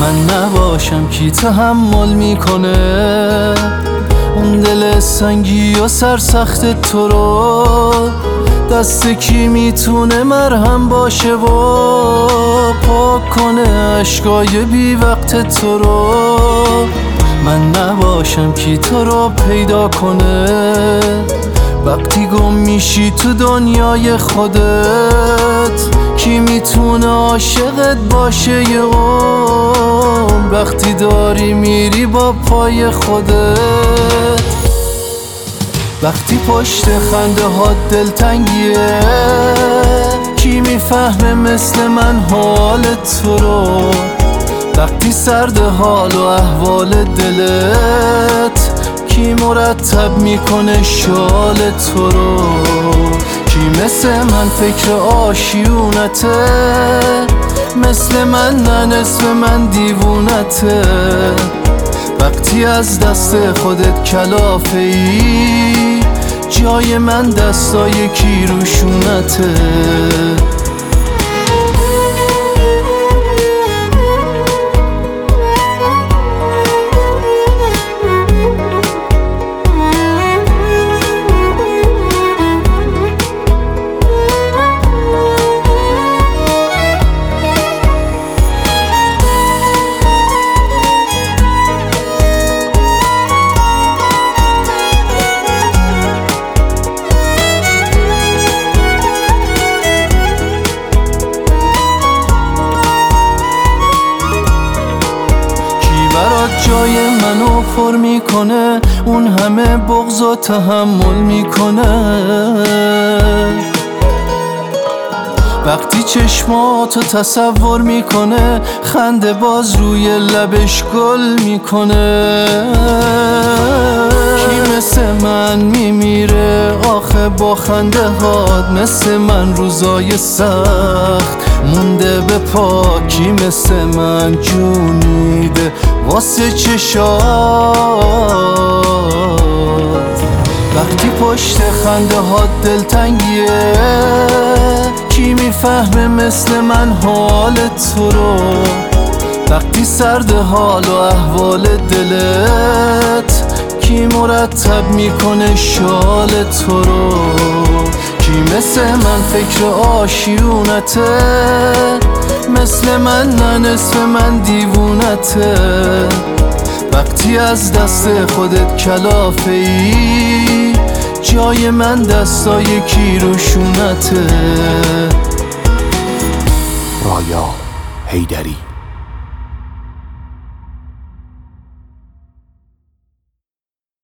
من نباشم کی تحمل میکنه اون دل سنگی و سرسخت تو رو؟ دست کی میتونه مرهم باشه و پاک کنه اشکای بی وقت تو رو؟ من نباشم کی تو رو پیدا کنه وقتی گم میشی تو دنیای خودت؟ کی میتونه عاشقت باشه یه عمر وقتی داری میری با پای خودت؟ وقتی پشت خنده ها دلتنگیه کی میفهمه مثل من حال تو رو؟ وقتی سرد حال و احوال دلت کی مرتب میکنه شال تو رو؟ کی مثل من فکر آشیونته؟ مثل من نه نصف من دیوونته؟ وقتی از دست خودت کلافه ای جای من دستای کی روشونته؟ جای منو پر میکنه اون همه بغض و تحمل میکنه؟ وقتی چشماتو تصور میکنه خنده باز روی لبش گل میکنه؟ کی مثل من میمیره آخه با خنده هات؟ مثل من روزای سخت مونده به پا؟ کی مثل من جونیده واسه چشات؟ وقتی پشت خنده ها دلتنگیه کی میفهمه مثل من حال تو رو؟ وقتی سرد حال و احوال دلت کی مرتب میکنه شال تو رو؟ کی مثل من فکر آشیونته؟ مثل من نه نصف من دیوونته؟ وقتی از دست خودت کلافه ای جای من دستای کی روشونته؟ رایا حیدری